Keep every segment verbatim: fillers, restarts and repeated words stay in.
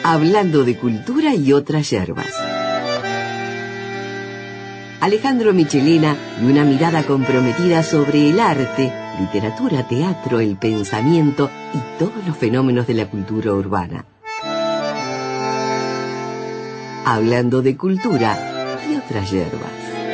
Hablando de cultura y otras yerbas. Alejandro Michelena y una mirada comprometida sobre el arte, literatura, teatro, el pensamiento y todos los fenómenos de la cultura urbana. Hablando de cultura y otras yerbas.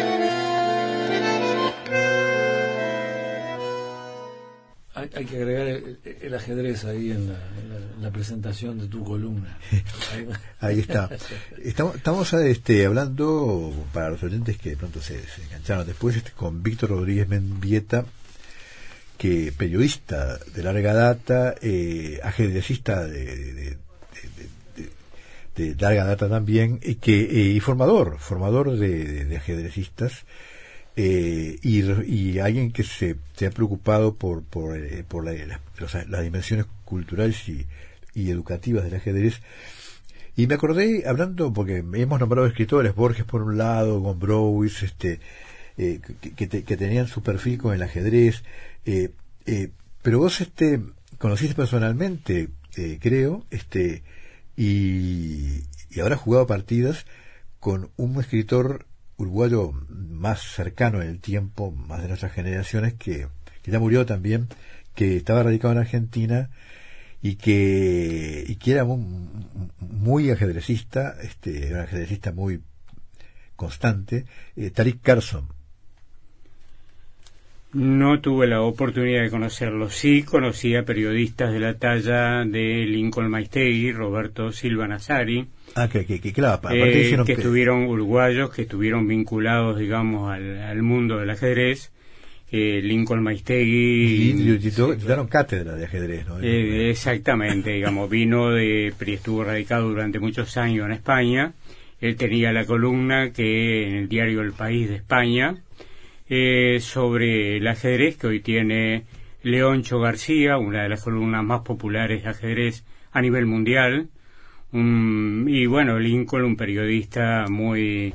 Hay, hay que agregar el, el ajedrez ahí en la, en la, en la presentación de tu columna. Ahí, ahí está. Estamos, estamos este, hablando, para los oyentes que de pronto se, se engancharon después, este, con Víctor Rodríguez Mendieta, que periodista de larga data, eh, ajedrecista de, de, de, de, de, de larga data también, y que eh, y formador, formador de, de, de ajedrecistas. Eh, y, y alguien que se, se ha preocupado por por, eh, por la, la, los, las dimensiones culturales y, y educativas del ajedrez. Y me acordé, hablando, porque hemos nombrado escritores, Borges por un lado, Gombrowicz, este, eh, que, que, te, que tenían su perfil con el ajedrez, eh, eh, pero vos este conociste personalmente, eh, creo, este y, y habrás jugado partidas con un escritor uruguayo más cercano en el tiempo, más de nuestras generaciones, que, que ya murió también, que estaba radicado en Argentina y que y que era muy, muy ajedrecista, este, era un ajedrecista muy constante, eh, Tariq Carson. No tuve la oportunidad de conocerlo. Sí conocí a periodistas de la talla de Lincoln Maistegui, Roberto Silva Nazari, Ah, que, que, que claro, eh, que, que estuvieron uruguayos, que estuvieron vinculados, digamos, al, al mundo del ajedrez. Eh, Lincoln Maistegui... Y, y, y, y daron cátedra de ajedrez, ¿no? Eh, exactamente, digamos, vino de... estuvo radicado durante muchos años en España. Él tenía la columna que en el diario El País de España, eh, sobre el ajedrez, que hoy tiene Leoncho García, una de las columnas más populares de ajedrez a nivel mundial. Um, y bueno, Lincoln, un periodista muy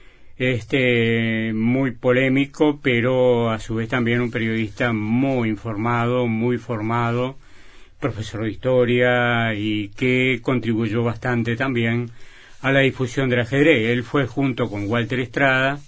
este muy polémico, pero a su vez también un periodista muy informado, muy formado, profesor de historia, y que contribuyó bastante también a la difusión del ajedrez. Él fue, junto con Walter Estrada,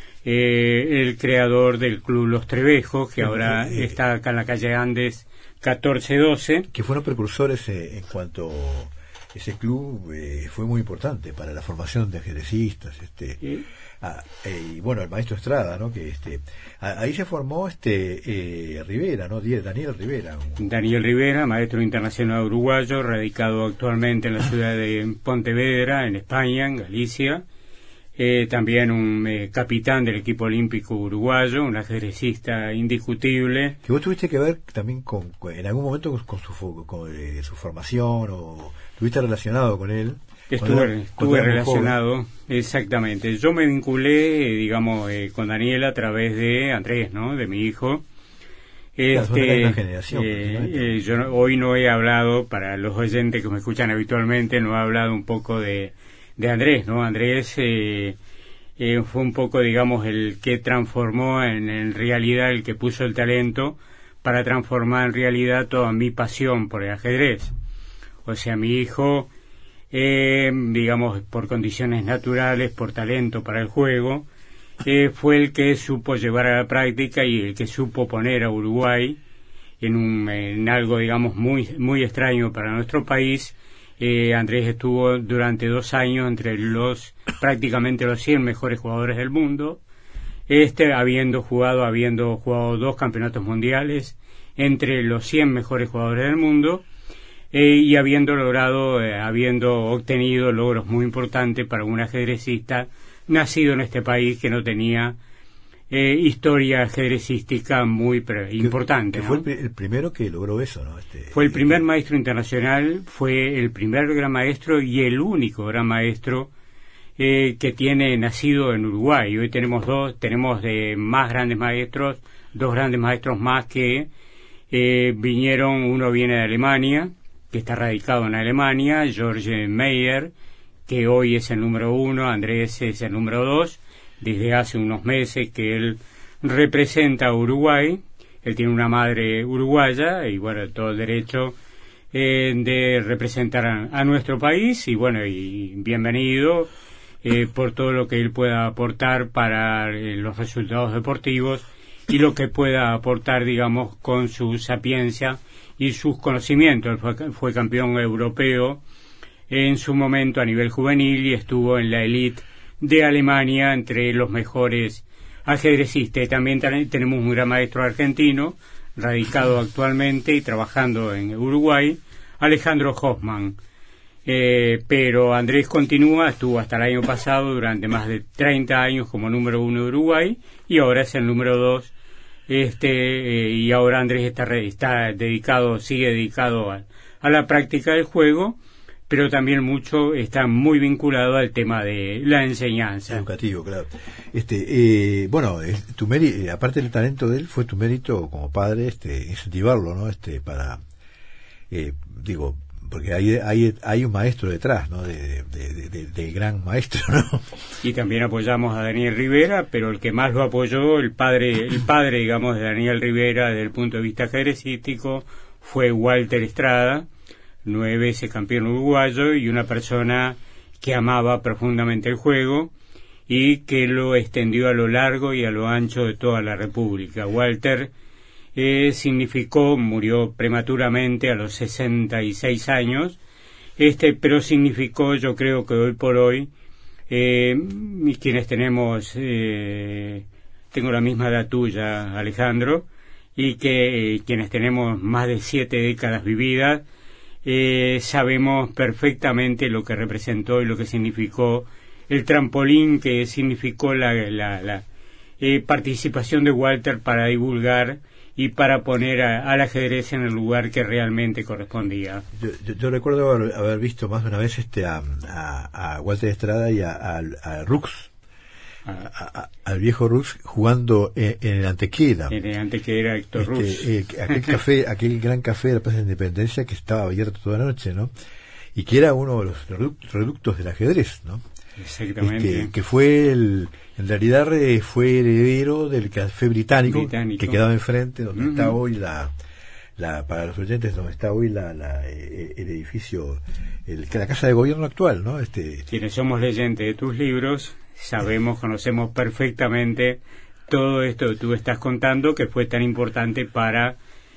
eh, el creador del Club Los Trevejos, que ahora eh, está acá en la calle Andes catorce doce. Que fueron precursores eh, en cuanto... Ese club eh, fue muy importante para la formación de ajedrecistas, este, ¿sí? ah, eh, y bueno, el maestro Estrada, ¿no? Que este, a, ahí se formó este eh, Rivera, ¿no? Daniel Rivera. Daniel Rivera, maestro internacional uruguayo, radicado actualmente en la ciudad de Pontevedra, en España, en Galicia. Eh, también un eh, capitán del equipo olímpico uruguayo, un ajedrecista indiscutible. Que vos tuviste que ver también con, con en algún momento con, con, su, con eh, su formación, o estuviste relacionado con él. Estuve, estuve relacionado, exactamente. Yo me vinculé, eh, digamos, eh, con Daniel a través de Andrés, ¿no? De mi hijo. Este, una generación, eh, eh, yo no, hoy no he hablado, para los oyentes que me escuchan habitualmente, no he hablado un poco de de Andrés, ¿no? Andrés eh, eh, fue un poco, digamos, el que transformó en, en realidad, el que puso el talento para transformar en realidad toda mi pasión por el ajedrez. O sea, mi hijo, eh, digamos, por condiciones naturales, por talento para el juego, eh, fue el que supo llevar a la práctica y el que supo poner a Uruguay en, un, en algo, digamos, muy, muy extraño para nuestro país. Eh, Andrés estuvo durante dos años entre los prácticamente los cien mejores jugadores del mundo, este habiendo jugado habiendo jugado dos campeonatos mundiales entre los cien mejores jugadores del mundo, eh, y habiendo logrado eh, habiendo obtenido logros muy importantes para un ajedrecista nacido en este país, que no tenía Eh, historia ajedrecística muy pre- importante. Que ¿no? fue el, el primero que logró eso, ¿no? Este, fue el primer maestro internacional, fue el primer gran maestro y el único gran maestro eh, que tiene nacido en Uruguay. Hoy tenemos dos, tenemos de más grandes maestros, dos grandes maestros más que eh, vinieron. Uno viene de Alemania, que está radicado en Alemania, George Meyer, que hoy es el número uno, Andrés es el número dos. Desde hace unos meses que él representa a Uruguay. Él tiene una madre uruguaya y bueno, todo el derecho eh, de representar a, a nuestro país, y bueno, y bienvenido eh, por todo lo que él pueda aportar para eh, los resultados deportivos y lo que pueda aportar, digamos, con su sapiencia y sus conocimientos. Él fue, fue campeón europeo en su momento a nivel juvenil y estuvo en la elite de Alemania entre los mejores ajedrecistas. También tenemos un gran maestro argentino, radicado actualmente y trabajando en Uruguay, Alejandro Hoffman. Eh, pero Andrés continúa, estuvo hasta el año pasado durante más de treinta años como número uno de Uruguay y ahora es el número dos. Este, eh, y ahora Andrés está, está dedicado, sigue dedicado a, a la práctica del juego, pero también mucho está muy vinculado al tema de la enseñanza. Educativo, claro. Este, eh, bueno, es, tu mérito, aparte del talento de él, fue tu mérito como padre, este, incentivarlo, ¿no? Este, para, eh, digo, porque hay, hay, hay un maestro detrás, ¿no? De, de, de, de, del gran maestro, ¿no? Y también apoyamos a Daniel Rivera, pero el que más lo apoyó, el padre, el padre, digamos, de Daniel Rivera, desde el punto de vista ajedrecístico, fue Walter Estrada, nueve veces campeón uruguayo y una persona que amaba profundamente el juego y que lo extendió a lo largo y a lo ancho de toda la República. Walter eh, significó, murió prematuramente a los sesenta y seis años, este, pero significó, yo creo que hoy por hoy, eh, y quienes tenemos, eh, tengo la misma edad tuya, Alejandro, y que eh, quienes tenemos más de siete décadas vividas, Eh, sabemos perfectamente lo que representó y lo que significó el trampolín que significó la, la, la eh, participación de Walter para divulgar y para poner a, al ajedrez en el lugar que realmente correspondía. Yo, yo, yo recuerdo haber, haber visto más de una vez este a, a, a Walter Estrada y a, a, a Rux, a, a, al viejo Rux jugando en, en el Antequera. En el Antequera, Héctor este, Rux. Eh, aquel café, aquel gran café de la Plaza de Independencia que estaba abierto toda la noche, ¿no? Y que era uno de los reductos del ajedrez, ¿no? Exactamente. Este, que fue el, en realidad fue heredero del café británico, británico. que quedaba enfrente, donde uh-huh. está hoy la, la, para los oyentes, donde está hoy la, la el, el edificio, el, la casa de gobierno actual, ¿no? Este, quienes somos leyentes de tus libros, sabemos, conocemos perfectamente todo esto que tú estás contando, que fue tan importante para,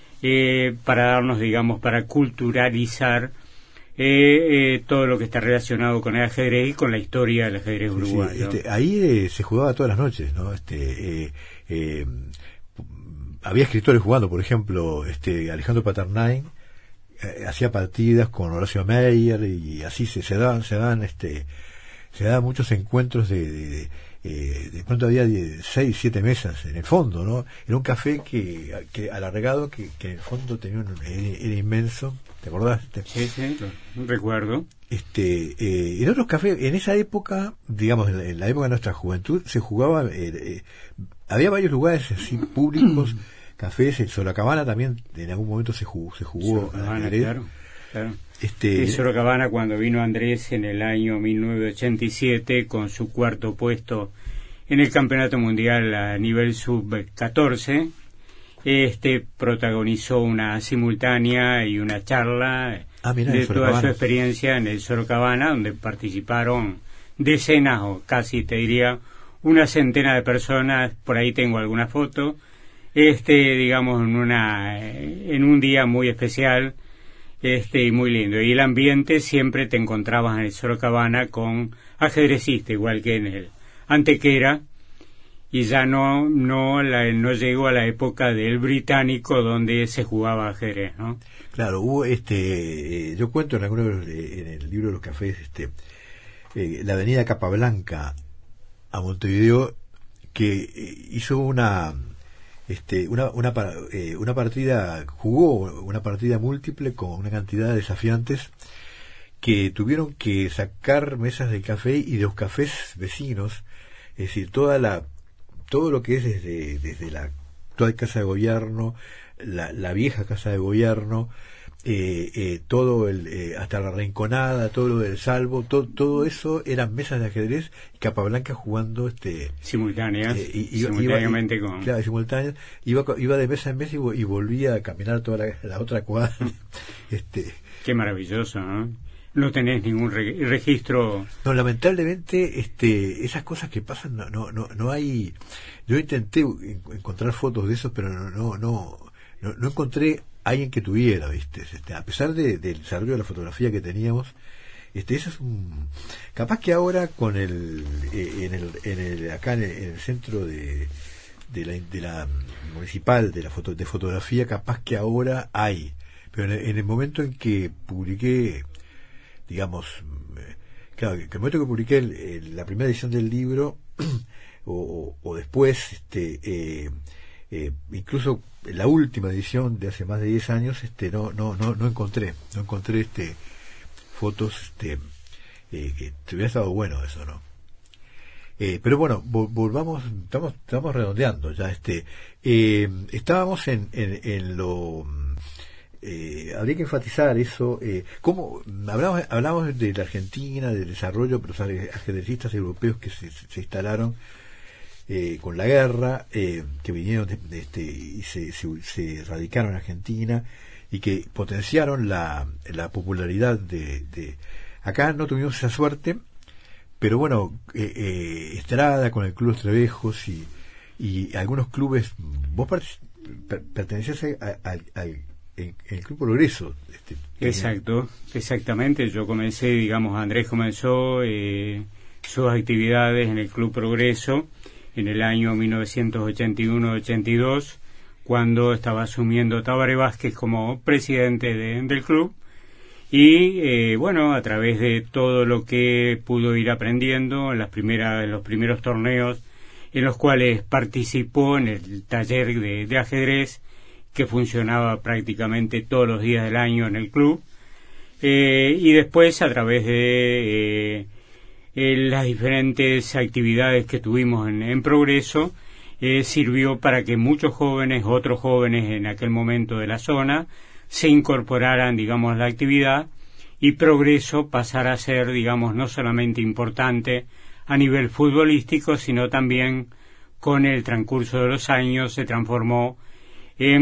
eh, para darnos, digamos, para culturalizar eh, eh, todo lo que está relacionado con el ajedrez y con la historia del ajedrez sí, uruguayo. Sí, este, ahí eh, se jugaba todas las noches, ¿no? Este, eh, eh, había escritores jugando, por ejemplo, este Alejandro Paternain eh, hacía partidas con Horacio Meyer y así se, se daban, se daban, este, se daban muchos encuentros de, de, de Eh, de pronto había seis, siete mesas en el fondo, ¿no? Era un café que, que alargado, que, que en el fondo tenía un, era inmenso, ¿te acordás? Sí, sí, recuerdo. Este, eh, en otros cafés, en esa época, digamos, en la, en la época de nuestra juventud, se jugaba, eh, eh, había varios lugares así públicos, cafés, en Sorocabana también, en algún momento se jugó, se jugó Sorocabana, claro, claro. Este, en Sorocabana, cuando vino Andrés en el año mil novecientos ochenta y siete con su cuarto puesto en el campeonato mundial a nivel sub catorce, este protagonizó una simultánea y una charla ah, mirá, de toda su experiencia en el Sorocabana, donde participaron decenas o casi te diría una centena de personas. Por ahí tengo alguna foto, este digamos en una en un día muy especial. Este, y muy lindo. Y el ambiente siempre te encontrabas en el Sorocabana con ajedrecistas, igual que en el Antequera, y ya no no la, no llegó a la época del británico donde se jugaba ajedrez, ¿no? Claro, hubo este, eh, yo cuento en, algunos, eh, en el libro de los cafés, este, eh, la avenida Capablanca a Montevideo, que eh, hizo una Este, una una eh, una partida jugó una partida múltiple con una cantidad de desafiantes que tuvieron que sacar mesas de café y de los cafés vecinos, es decir, toda la todo lo que es desde desde la actual casa de gobierno, la, la vieja casa de gobierno, eh, eh, todo el eh, hasta la rinconada, todo lo del salvo, todo, todo eso eran mesas de ajedrez y Capablanca jugando este simultáneas, eh, y, iba, simultáneamente iba, con claro, simultáneas, iba, iba de mesa en mesa y, y volvía a caminar toda la, la otra cuadra. este Qué maravilloso, ¿no? No tenés ningún re- registro. No, lamentablemente, este, esas cosas que pasan, no, no, no, no hay. Yo intenté en, encontrar fotos de eso, pero no, no, no, no, no encontré alguien que tuviera, ¿viste? Este, a pesar de, del desarrollo de la fotografía que teníamos, este, eso es un. Capaz que ahora con el, eh, en el, en el, acá en el, en el centro de, de la, de la municipal de la foto, de fotografía, capaz que ahora hay, pero en el, en el momento en que publiqué, digamos, eh, claro, que el momento que publiqué el, el, la primera edición del libro o, o, o después, este, eh, eh, incluso la última edición de hace más de diez años, este, no, no, no, no encontré, no encontré, este, fotos, este, eh, que te hubiera estado bueno eso, ¿no? Eh, pero bueno, vol- volvamos, estamos, estamos redondeando ya, este, eh, estábamos en, en, en lo Eh, habría que enfatizar eso. Eh, ¿cómo? Hablamos, hablamos de la Argentina, del desarrollo, pero los ajedrecistas europeos que se, se instalaron eh, con la guerra, eh, que vinieron de, de este, y se, se, se radicaron en Argentina y que potenciaron la, la popularidad de, de. Acá no tuvimos esa suerte, pero bueno, eh, eh, Estrada con el Club Los Trevejos y, y algunos clubes. Vos per, pertenecías al en el Club Progreso. Este, Exacto, exactamente. Yo comencé, digamos, Andrés comenzó eh, sus actividades en el Club Progreso en el año mil novecientos ochenta y uno ochenta y dos, cuando estaba asumiendo Tabaré Vázquez como presidente de, del club. Y eh, bueno, a través de todo lo que pudo ir aprendiendo en las primeras, en los primeros torneos en los cuales participó en el taller de, de ajedrez, que funcionaba prácticamente todos los días del año en el club, eh, y después a través de eh, eh, las diferentes actividades que tuvimos en, en Progreso, eh, sirvió para que muchos jóvenes, otros jóvenes en aquel momento de la zona, se incorporaran, digamos, a la actividad, y Progreso pasara a ser, digamos, no solamente importante a nivel futbolístico, sino también con el transcurso de los años se transformó en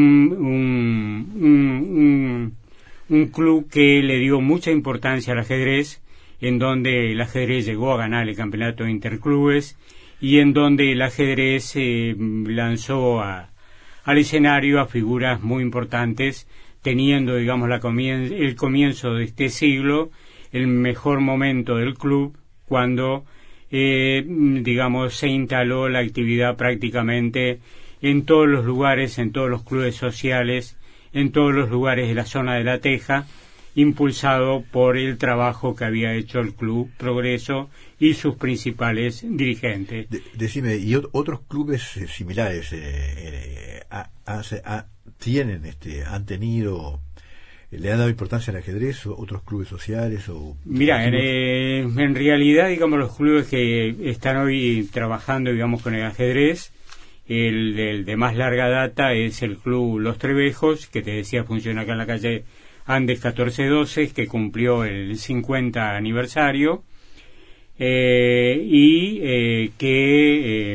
un, un, un, un club que le dio mucha importancia al ajedrez, en donde el ajedrez llegó a ganar el campeonato de interclubes y en donde el ajedrez eh, lanzó a, al escenario a figuras muy importantes, teniendo, digamos, la comien- el comienzo de este siglo, el mejor momento del club, cuando, eh, digamos, se instaló la actividad prácticamente en todos los lugares, en todos los clubes sociales, en todos los lugares de la zona de La Teja, impulsado por el trabajo que había hecho el Club Progreso y sus principales dirigentes. De, decime, ¿y ot- otros clubes eh, similares eh, eh, a, a, a, tienen, este, han tenido, eh, le han dado importancia al ajedrez, o otros clubes sociales? O Mira, en, eh, en realidad, digamos, los clubes que están hoy trabajando, digamos, con el ajedrez, El, el de más larga data es el Club Los Trevejos, que te decía funciona acá en la calle Andes catorce doce, que cumplió el cincuenta aniversario, eh, y eh, que eh,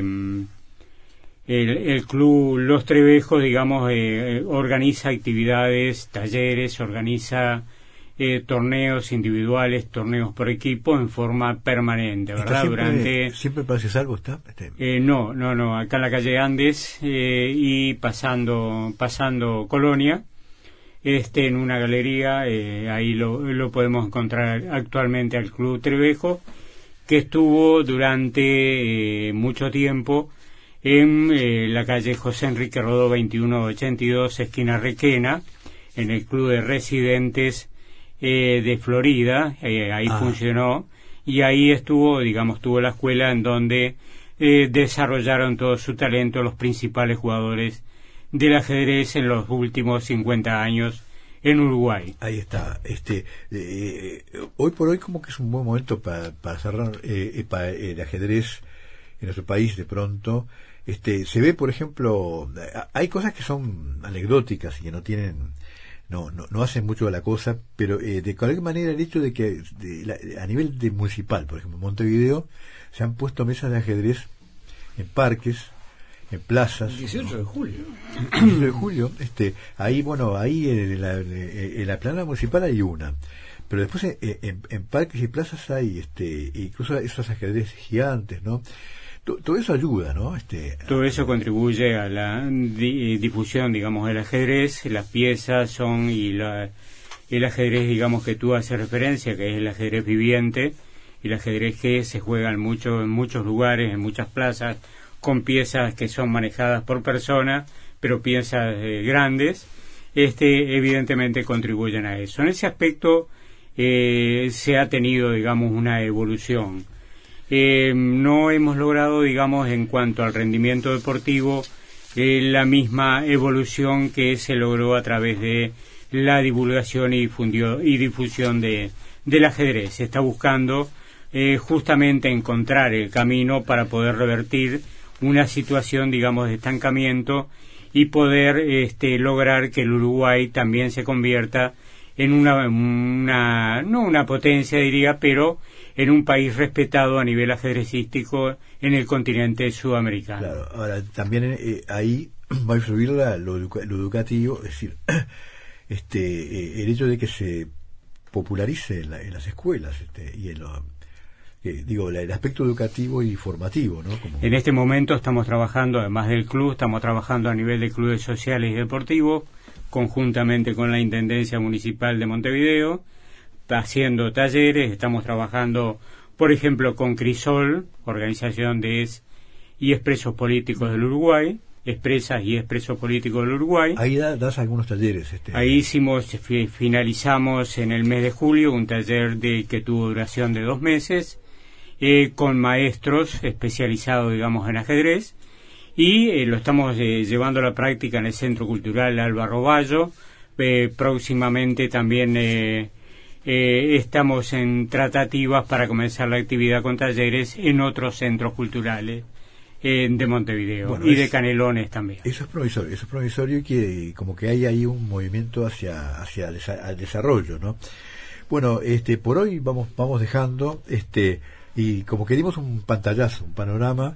el, el Club Los Trevejos, digamos, eh, organiza actividades, talleres, organiza Eh, torneos individuales, torneos por equipo en forma permanente, ¿verdad? Siempre, Durante siempre Palacio Salvo está. Este. Eh, no, no, no, acá en la calle Andes eh, y pasando pasando Colonia, este en una galería, eh, ahí lo, lo podemos encontrar actualmente al Club Trevejo, que estuvo durante eh, mucho tiempo en eh, la calle José Enrique Rodó veintiuno ochenta y dos, esquina Requena, en el Club de Residentes eh, de Florida, eh, ahí ah. funcionó, y ahí estuvo, digamos, tuvo la escuela en donde eh, desarrollaron todo su talento los principales jugadores del ajedrez en los últimos cincuenta años en Uruguay. Ahí está. Este, eh, hoy por hoy como que es un buen momento para, para cerrar eh, para el ajedrez en nuestro país de pronto. Este, se ve, por ejemplo, hay cosas que son anecdóticas y que no tienen no, no, no hacen mucho de la cosa, pero eh, de cualquier manera el hecho de que de, la, a nivel de municipal, por ejemplo, en Montevideo, se han puesto mesas de ajedrez en parques, en plazas. El dieciocho de julio. El dieciocho de julio, este, ahí, bueno, ahí en la, en la plana municipal hay una. Pero después en, en, en parques y plazas hay, este, incluso esos ajedrez gigantes, ¿no? Todo eso ayuda, ¿no? Este, todo eso contribuye a la di difusión, digamos, del ajedrez. Las piezas son y la, el ajedrez, digamos, que tú haces referencia, que es el ajedrez viviente, y el ajedrez que se juega en, mucho, en muchos lugares, en muchas plazas, con piezas que son manejadas por personas, pero piezas eh, grandes, este, evidentemente contribuyen a eso. En ese aspecto eh, se ha tenido, digamos, una evolución. Eh, no hemos logrado, digamos, en cuanto al rendimiento deportivo, eh, la misma evolución que se logró a través de la divulgación y, difundió, y difusión de, del ajedrez. Se está buscando eh, justamente encontrar el camino para poder revertir una situación, digamos, de estancamiento y poder este, lograr que el Uruguay también se convierta en una, una no una potencia, diría, pero en un país respetado a nivel ajedrecístico en el continente sudamericano. Claro, ahora también eh, ahí va a influir la, lo, educa, lo educativo, es decir, este eh, el hecho de que se popularice en, la, en las escuelas este, y en lo, eh, digo, la, el aspecto educativo y formativo, ¿no? Como... En este momento estamos trabajando, además del club, estamos trabajando a nivel de clubes sociales y deportivos, conjuntamente con la Intendencia Municipal de Montevideo, haciendo talleres. Estamos trabajando, por ejemplo, con Crisol, organización de es y expresos políticos del Uruguay, expresas y expresos políticos del Uruguay. Ahí da, das algunos talleres. Este... Ahí hicimos, fi, finalizamos en el mes de julio un taller de que tuvo duración de dos meses, eh, con maestros especializados, digamos, en ajedrez, y eh, lo estamos eh, llevando a la práctica en el Centro Cultural Álvaro Bayo. Eh, próximamente también eh, Eh, estamos en tratativas para comenzar la actividad con talleres en otros centros culturales eh, de Montevideo, bueno, y es, de Canelones también. Eso es provisorio, eso es provisorio y que como que hay ahí un movimiento hacia hacia el, al desarrollo, ¿no? Bueno, este por hoy vamos vamos dejando este y como que dimos un pantallazo, un panorama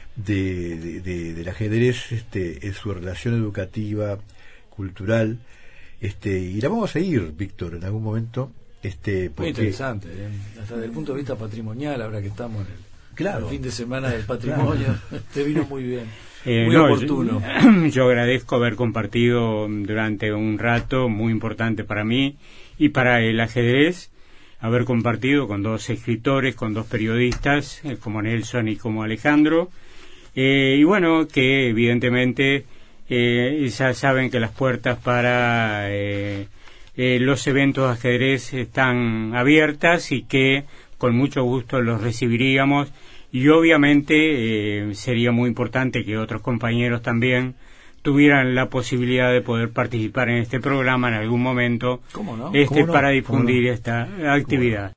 de, de, de del ajedrez este en su relación educativa, cultural, este y la vamos a seguir, Víctor, en algún momento. Este, porque... Muy interesante, ¿eh? Hasta desde el punto de vista patrimonial, ahora que estamos en el, claro. el fin de semana del patrimonio, claro. Te vino muy bien, eh, muy no, oportuno. Yo, yo agradezco haber compartido durante un rato muy importante para mí y para el ajedrez, haber compartido con dos escritores, con dos periodistas, eh, como Nelson y como Alejandro, eh, y bueno, que evidentemente eh, ya saben que las puertas para... Eh, Eh, los eventos de ajedrez están abiertas y que con mucho gusto los recibiríamos, y obviamente eh, sería muy importante que otros compañeros también tuvieran la posibilidad de poder participar en este programa en algún momento. ¿Cómo no? este ¿Cómo no? para difundir ¿Cómo no? esta actividad.